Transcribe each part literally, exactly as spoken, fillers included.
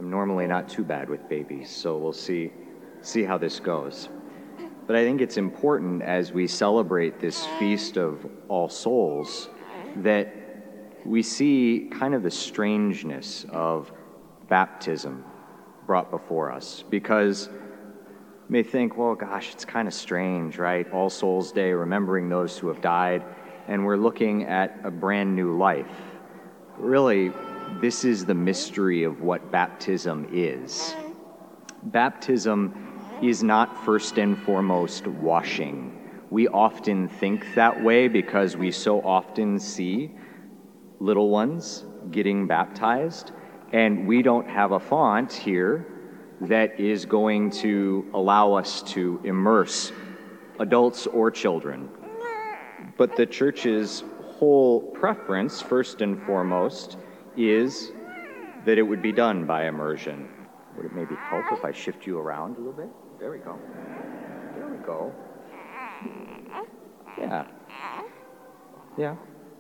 I'm normally not too bad with babies, so we'll see see how this goes. But I think it's important as we celebrate this Feast of All Souls that we see kind of the strangeness of baptism brought before us, because you may think, well, gosh, it's kind of strange, right? All Souls Day, remembering those who have died, and we're looking at a brand new life. Really, this is the mystery of what baptism is. Baptism is not first and foremost washing. We often think that way because we so often see little ones getting baptized, and we don't have a font here that is going to allow us to immerse adults or children. But the church's whole preference, first and foremost, is that it would be done by immersion. Would it maybe help if I shift you around a little bit? There we go. There we go. Yeah. Yeah.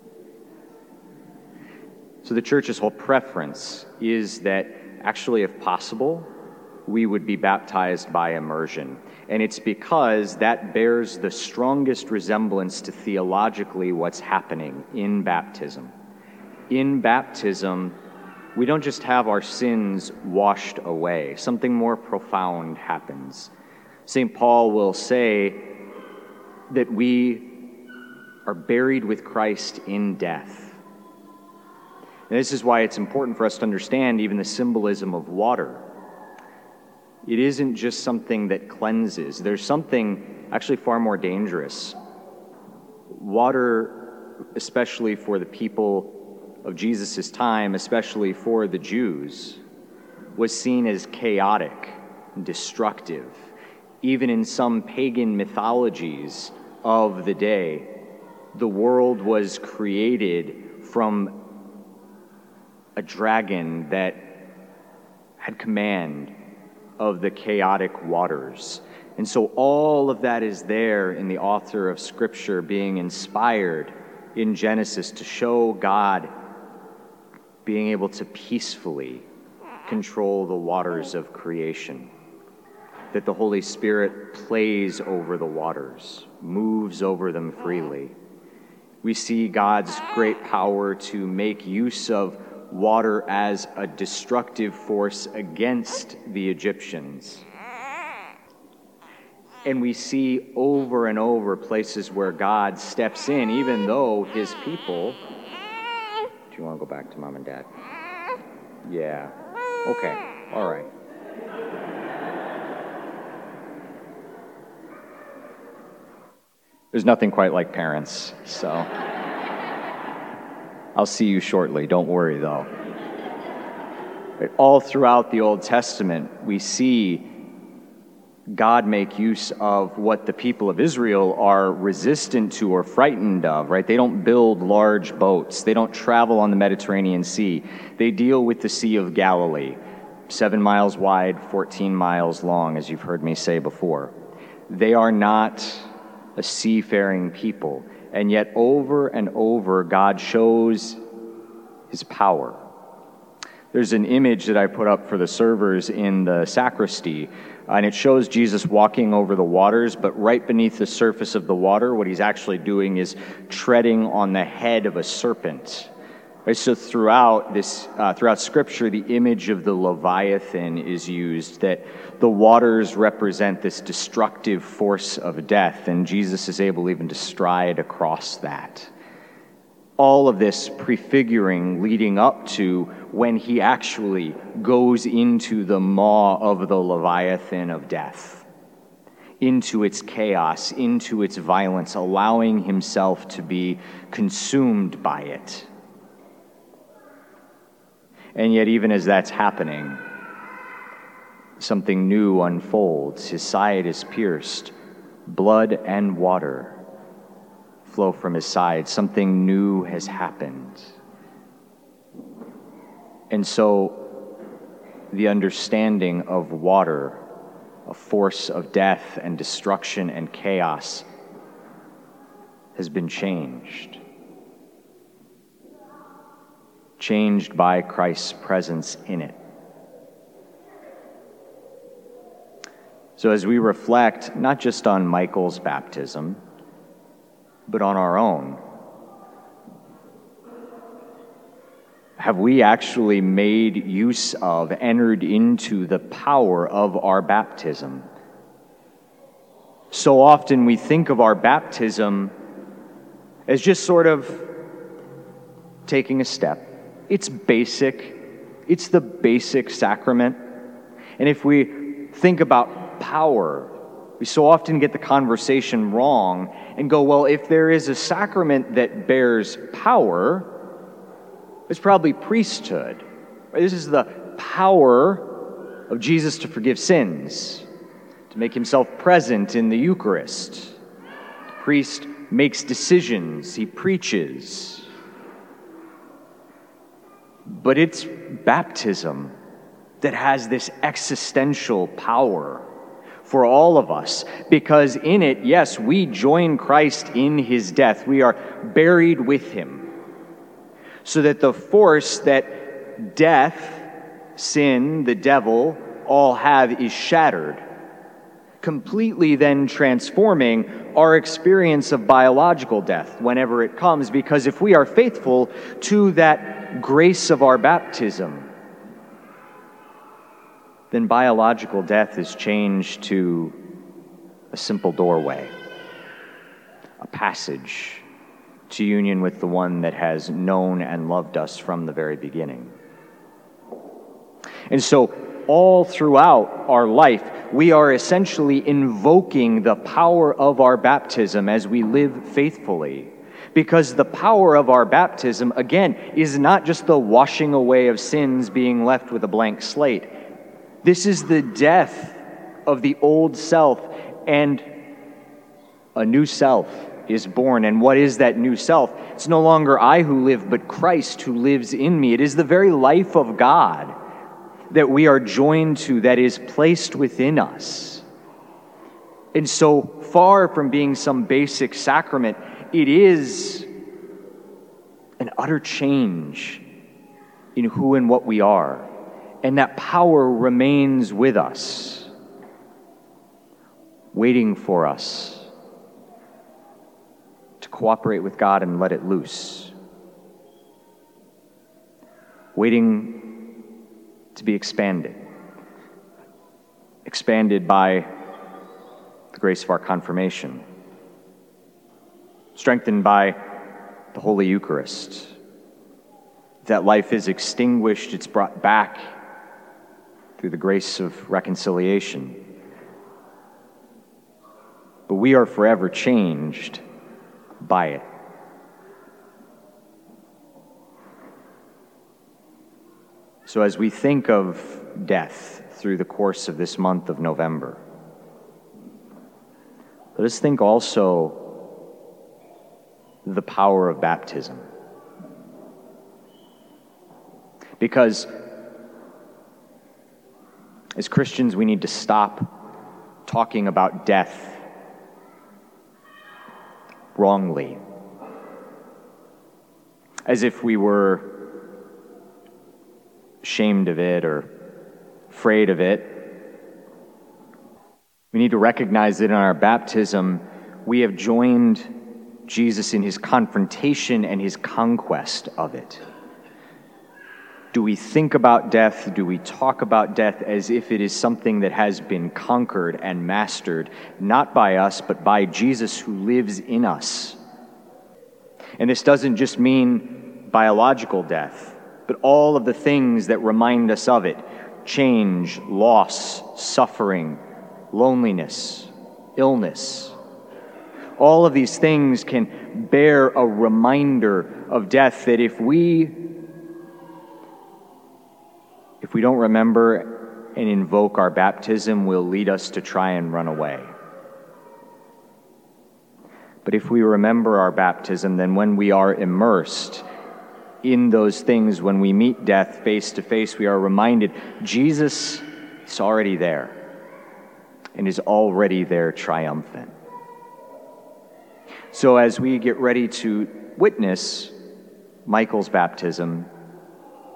So the church's whole preference is that actually, if possible, we would be baptized by immersion. And it's because that bears the strongest resemblance to theologically what's happening in baptism. In baptism, we don't just have our sins washed away. Something more profound happens. Saint Paul will say that we are buried with Christ in death. And this is why it's important for us to understand even the symbolism of water. It isn't just something that cleanses. There's something actually far more dangerous. Water, especially for the people of Jesus' time, especially for the Jews, was seen as chaotic and destructive. Even in some pagan mythologies of the day, the world was created from a dragon that had command of the chaotic waters. And so all of that is there in the author of Scripture being inspired in Genesis to show God being able to peacefully control the waters of creation, that the Holy Spirit plays over the waters, moves over them freely. We see God's great power to make use of water as a destructive force against the Egyptians. And we see over and over places where God steps in, even though his people... Do you want to go back to mom and dad? Yeah. Okay. All right. There's nothing quite like parents, so I'll see you shortly. Don't worry, though. All throughout the Old Testament, we see God make use of what the people of Israel are resistant to or frightened of, right? They don't build large boats. They don't travel on the Mediterranean Sea. They deal with the Sea of Galilee, seven miles wide, fourteen miles long, as you've heard me say before. They are not a seafaring people, and yet over and over, God shows his power. There's an image that I put up for the servers in the sacristy, and it shows Jesus walking over the waters, but right beneath the surface of the water, what he's actually doing is treading on the head of a serpent. Right, so throughout this, uh, throughout Scripture, the image of the Leviathan is used, that the waters represent this destructive force of death, and Jesus is able even to stride across that. All of this prefiguring leading up to when he actually goes into the maw of the Leviathan of death, into its chaos, into its violence, allowing himself to be consumed by it. And yet, even as that's happening, something new unfolds. His side is pierced. Blood and water flow from his side. Something new has happened. And so, the understanding of water, a force of death and destruction and chaos, has been changed. Changed by Christ's presence in it. So as we reflect not just on Michael's baptism, but on our own, have we actually made use of, entered into the power of our baptism? So often we think of our baptism as just sort of taking a step. It's basic. It's the basic sacrament. And if we think about power, we so often get the conversation wrong and go, well, if there is a sacrament that bears power, it's probably priesthood. This is the power of Jesus to forgive sins, to make himself present in the Eucharist. The priest makes decisions, he preaches. But it's baptism that has this existential power for all of us, because in it, yes, we join Christ in his death. We are buried with him, so that the force that death, sin, the devil, all have is shattered, completely then transforming our experience of biological death whenever it comes, because if we are faithful to that grace of our baptism, then biological death is changed to a simple doorway, a passage to union with the one that has known and loved us from the very beginning. And so, all throughout our life, we are essentially invoking the power of our baptism as we live faithfully. Because the power of our baptism, again, is not just the washing away of sins, being left with a blank slate. This is the death of the old self, and a new self is born. And what is that new self? It's no longer I who live, but Christ who lives in me. It is the very life of God that we are joined to, that is placed within us. And so far from being some basic sacrament, it is an utter change in who and what we are. And that power remains with us, waiting for us to cooperate with God and let it loose, waiting to be expanded, expanded by the grace of our confirmation, strengthened by the Holy Eucharist. If that life is extinguished, it's brought back through the grace of reconciliation. But we are forever changed by it. So as we think of death through the course of this month of November, let us think also the power of baptism. Because as Christians, we need to stop talking about death wrongly, as if we were ashamed of it or afraid of it. We need to recognize that in our baptism, we have joined Jesus in his confrontation and his conquest of it. Do we think about death? Do we talk about death as if it is something that has been conquered and mastered, not by us, but by Jesus who lives in us? And this doesn't just mean biological death, but all of the things that remind us of it: change, loss, suffering, loneliness, illness. All of these things can bear a reminder of death that if we If we don't remember and invoke our baptism, will lead us to try and run away. But if we remember our baptism, then when we are immersed in those things, when we meet death face to face, we are reminded Jesus is already there and is already there triumphant. So as we get ready to witness Michael's baptism,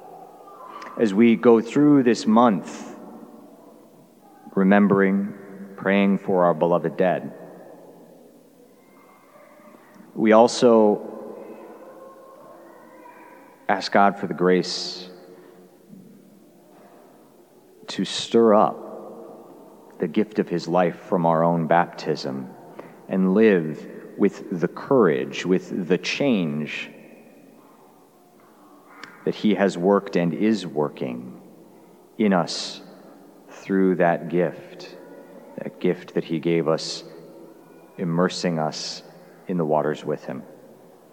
as we go through this month, remembering, praying for our beloved dead. We also ask God for the grace to stir up the gift of his life from our own baptism and live with the courage, with the change that he has worked and is working in us through that gift, that gift that he gave us, immersing us in the waters with him.